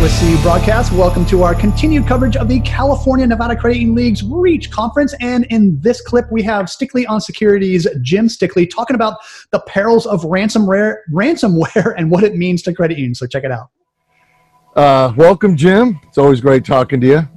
WSCU broadcast. Welcome to our continued coverage of the California Nevada Credit Union League's REACH conference. And in this clip, we have Stickley on Security's Jim Stickley talking about the perils of ransomware and what it means to credit unions. So check it out. Welcome, Jim. It's always great talking to you.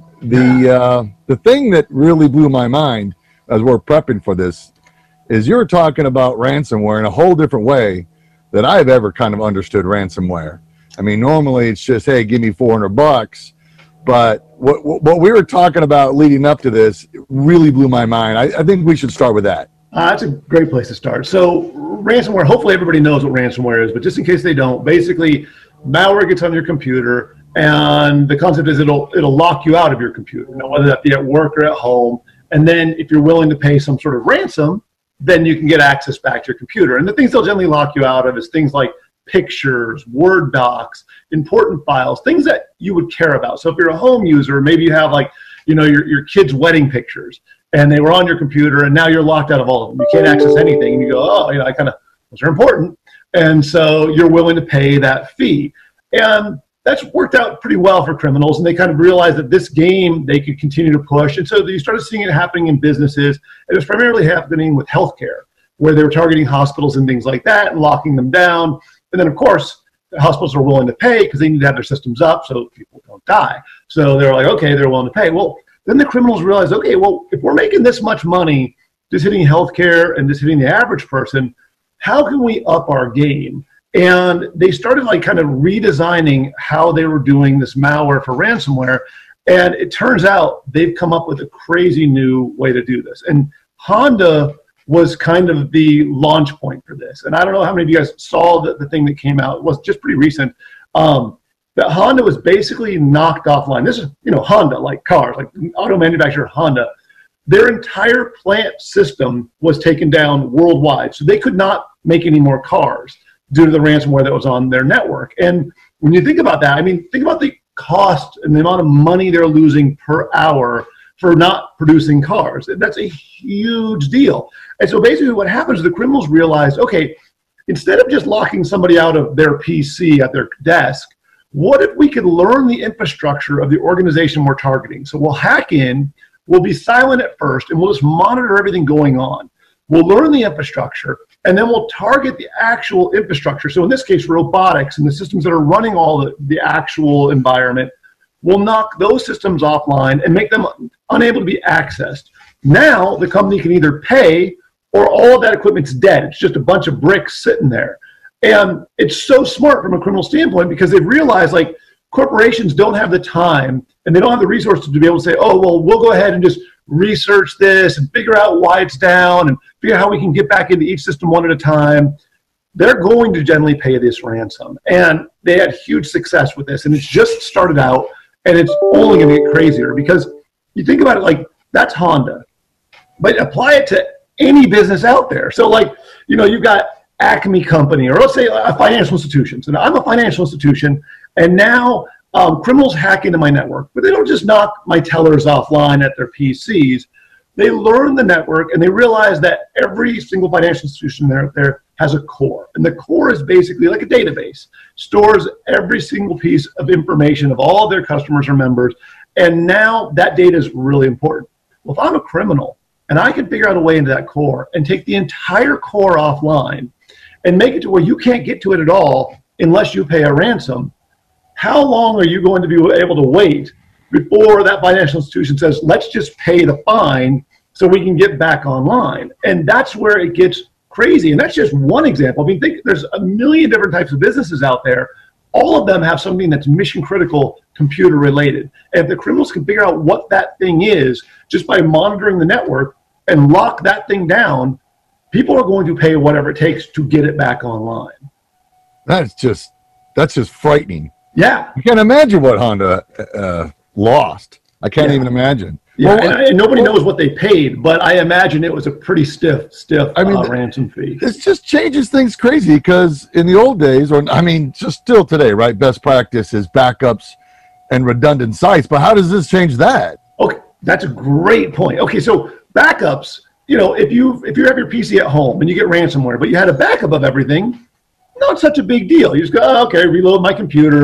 The thing that really blew my mind as we're prepping for this is you're talking about ransomware in a whole different way that I've ever kind of understood ransomware. I mean, normally it's just, hey, give me $400. But what we were talking about leading up to this really blew my mind. I think we should start with that. That's a great place to start. So ransomware, hopefully everybody knows what ransomware is, but just in case they don't, basically malware gets on your computer and the concept is it'll lock you out of your computer, whether that be at work or at home. And then if you're willing to pay some sort of ransom, then you can get access back to your computer. And the things they'll generally lock you out of is things like pictures, Word docs, important files, things that you would care about. So if you're a home user, maybe you have your kids' wedding pictures and they were on your computer and now you're locked out of all of them. You can't access anything and you go, those are important. And so you're willing to pay that fee. And that's worked out pretty well for criminals, and they kind of realized that this game they could continue to push. And so you started seeing it happening in businesses. It was primarily happening with healthcare, where they were targeting hospitals and things like that and locking them down. And then, of course, the hospitals are willing to pay because they need to have their systems up so people don't die. So they're like, okay, they're willing to pay. Well, then the criminals realized, okay, well, if we're making this much money just hitting healthcare and just hitting the average person, how can we up our game? And they started kind of redesigning how they were doing this malware for ransomware. And it turns out they've come up with a crazy new way to do this. And Honda was kind of the launch point for this. And I don't know how many of you guys saw the thing that came out. It was just pretty recent. That Honda was basically knocked offline. This is, Honda, like cars, like auto manufacturer Honda. Their entire plant system was taken down worldwide. So they could not make any more cars due to the ransomware that was on their network. And when you think about that, think about the cost and the amount of money they're losing per hour for not producing cars. That's a huge deal. And so basically what happens is the criminals realize, okay, instead of just locking somebody out of their PC at their desk, what if we could learn the infrastructure of the organization we're targeting? So we'll hack in, we'll be silent at first, and we'll just monitor everything going on. We'll learn the infrastructure, and then we'll target the actual infrastructure. So in this case, robotics and the systems that are running all the actual environment, we'll knock those systems offline and make them unable to be accessed. Now the company can either pay or all of that equipment's dead. It's just a bunch of bricks sitting there. And it's so smart from a criminal standpoint because they've realized corporations don't have the time and they don't have the resources to be able to say, oh, well, we'll go ahead and just research this and figure out why it's down and figure out how we can get back into each system one at a time. They're going to generally pay this ransom. And they had huge success with this. And it's just started out and it's only going to get crazier because you think about it that's Honda. But apply it to any business out there. So you've got Acme Company, or let's say a financial institution. So now I'm a financial institution, and now criminals hack into my network, but they don't just knock my tellers offline at their PCs. They learn the network, and they realize that every single financial institution there has a core. And the core is basically like a database, stores every single piece of information of all of their customers or members, and now that data is really important. Well, if I'm a criminal, and I can figure out a way into that core and take the entire core offline and make it to where you can't get to it at all unless you pay a ransom, how long are you going to be able to wait before that financial institution says, let's just pay the fine so we can get back online? And that's where it gets crazy. And that's just one example. Think there's a million different types of businesses out there. All of them have something that's mission critical, computer related. And if the criminals can figure out what that thing is just by monitoring the network and lock that thing down, people are going to pay whatever it takes to get it back online. That's just frightening. Yeah. You can't imagine what Honda lost. I can't even imagine. Yeah, and nobody knows what they paid, but I imagine it was a pretty stiff ransom fee. It just changes things crazy because in the old days, just still today, right? Best practice is backups and redundant sites. But how does this change that? Okay, that's a great point. Okay, so backups, if you have your PC at home and you get ransomware, but you had a backup of everything, not such a big deal. You just go, okay, reload my computer,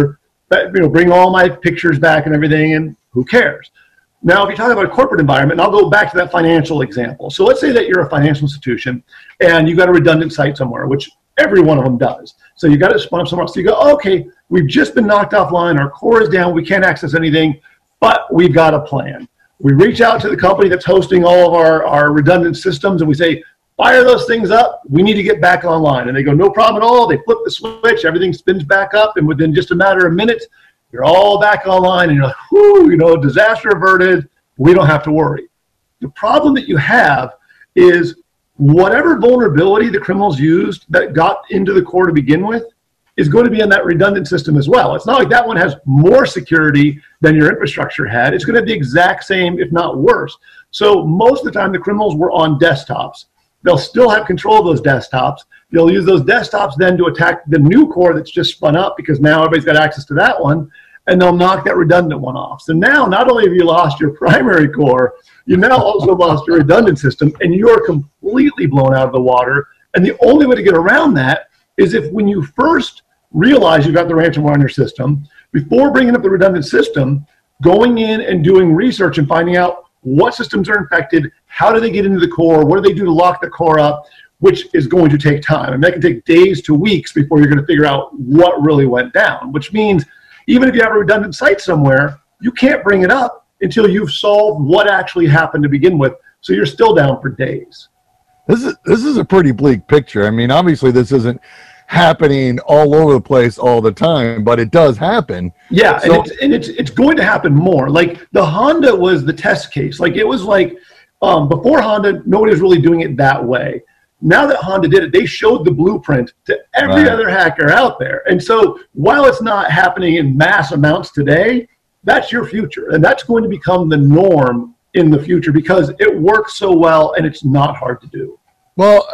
bring all my pictures back and everything, and who cares? Now, if you talk about a corporate environment, and I'll go back to that financial example. So let's say that you're a financial institution and you've got a redundant site somewhere, which every one of them does. So you got it spun up somewhere else. So you go, okay, we've just been knocked offline. Our core is down. We can't access anything, but we've got a plan. We reach out to the company that's hosting all of our redundant systems and we say, fire those things up. We need to get back online. And they go, no problem at all. They flip the switch. Everything spins back up. And within just a matter of minutes, you're all back online. And you're like, whoo, disaster averted. We don't have to worry. The problem that you have is whatever vulnerability the criminals used that got into the core to begin with is going to be in that redundant system as well. It's not like that one has more security than your infrastructure had. It's going to be the exact same, if not worse. So most of the time, the criminals were on desktops. They'll still have control of those desktops. They'll use those desktops then to attack the new core that's just spun up because now everybody's got access to that one, and they'll knock that redundant one off. So now not only have you lost your primary core, you now also lost your redundant system, and you're completely blown out of the water. And the only way to get around that is if when you first realize you've got the ransomware on your system, before bringing up the redundant system, going in and doing research and finding out what systems are infected, how do they get into the core, what do they do to lock the core up, which is going to take time. And that can take days to weeks before you're going to figure out what really went down, which means even if you have a redundant site somewhere, you can't bring it up until you've solved what actually happened to begin with. So you're still down for days. This is a pretty bleak picture. I mean, obviously this isn't happening all over the place all the time, but it does happen. Yeah, so, and it's going to happen more. Like the Honda was the test case. Like it was like before Honda, nobody was really doing it that way. Now that Honda did it, they showed the blueprint to every other hacker out there. And so while it's not happening in mass amounts today, that's your future. And that's going to become the norm in the future because it works so well and it's not hard to do. Well,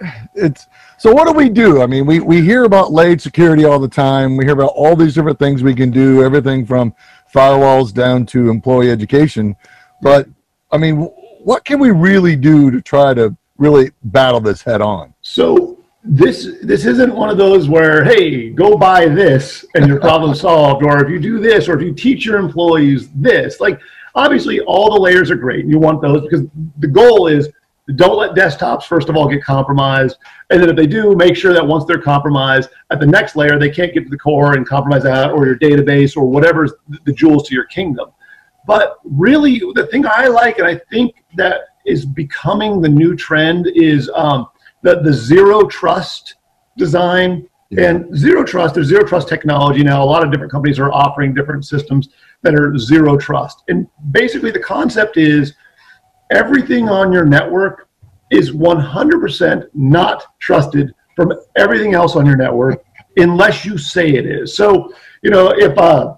so what do we do? I mean, we hear about layered security all the time. We hear about all these different things we can do, everything from firewalls down to employee education. But, I mean, what can we really do to try to really battle this head on? So this isn't one of those where, hey, go buy this and your problem solved, or if you do this, or if you teach your employees this. Like, obviously, all the layers are great, and you want those because the goal is don't let desktops, first of all, get compromised. And then if they do, make sure that once they're compromised, at the next layer, they can't get to the core and compromise that or your database or whatever's the jewels to your kingdom. But really, the thing I like, and I think that is becoming the new trend, is the zero trust design. Yeah. And zero trust, there's zero trust technology now. A lot of different companies are offering different systems that are zero trust. And basically the concept is everything on your network is 100% not trusted from everything else on your network unless you say it is. So, if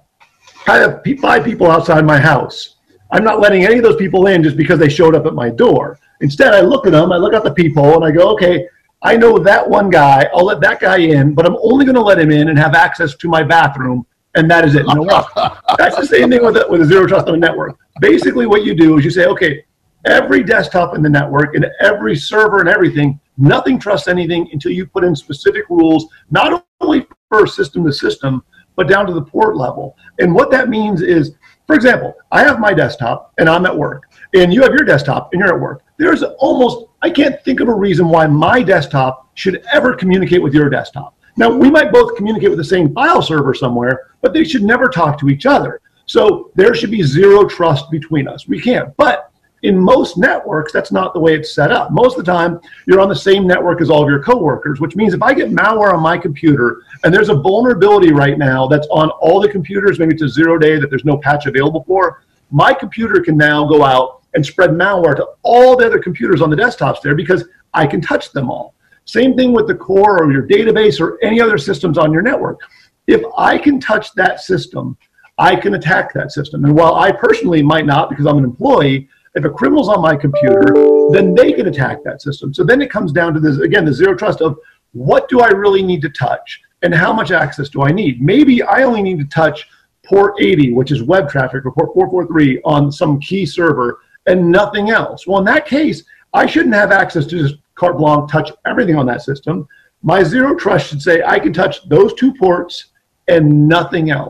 I have 5 people outside my house, I'm not letting any of those people in just because they showed up at my door. Instead, I look at them, I look at the people, and I go, okay, I know that one guy, I'll let that guy in, but I'm only going to let him in and have access to my bathroom, and that is it. You know what? That's the same thing with a zero trust on a network. Basically, what you do is you say, okay, every desktop in the network and every server and everything, nothing trusts anything until you put in specific rules, not only for system to system, but down to the port level. And what that means is, for example, I have my desktop and I'm at work, and you have your desktop and you're at work. I can't think of a reason why my desktop should ever communicate with your desktop. Now, we might both communicate with the same file server somewhere, but they should never talk to each other. So there should be zero trust between us. We can't. But in most networks, that's not the way it's set up. Most of the time, you're on the same network as all of your coworkers, which means if I get malware on my computer, and there's a vulnerability right now that's on all the computers, maybe it's a 0-day that there's no patch available for, my computer can now go out and spread malware to all the other computers on the desktops there because I can touch them all. Same thing with the core or your database or any other systems on your network. If I can touch that system, I can attack that system. And while I personally might not because I'm an employee, if a criminal's on my computer, then they can attack that system. So then it comes down to this, again, the zero trust of what do I really need to touch and how much access do I need? Maybe I only need to touch port 80, which is web traffic, or port 443 on some key server and nothing else. Well, in that case, I shouldn't have access to just carte blanche, touch everything on that system. My zero trust should say I can touch those 2 ports and nothing else.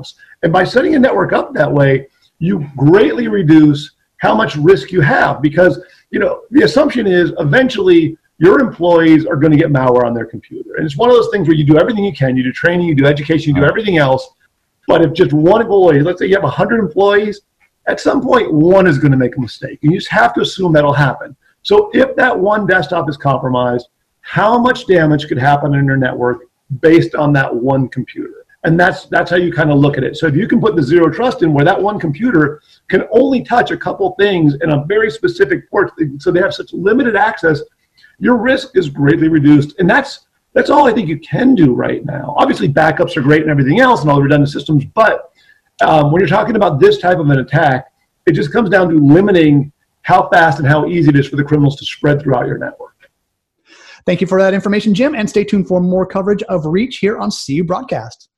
And by setting a network up that way, you greatly reduce how much risk you have, because the assumption is eventually your employees are going to get malware on their computer. And it's one of those things where you do everything you can. You do training, you do education, you do everything else. But if just one employee, let's say you have 100 employees, at some point one is going to make a mistake. And you just have to assume that'll happen. So if that one desktop is compromised, how much damage could happen in your network based on that one computer? And that's how you kind of look at it. So if you can put the zero trust in where that one computer can only touch a couple things in a very specific port, so they have such limited access, your risk is greatly reduced. And that's all I think you can do right now. Obviously, backups are great and everything else and all the redundant systems, but when you're talking about this type of an attack, it just comes down to limiting how fast and how easy it is for the criminals to spread throughout your network. Thank you for that information, Jim, and stay tuned for more coverage of Reach here on CU Broadcast.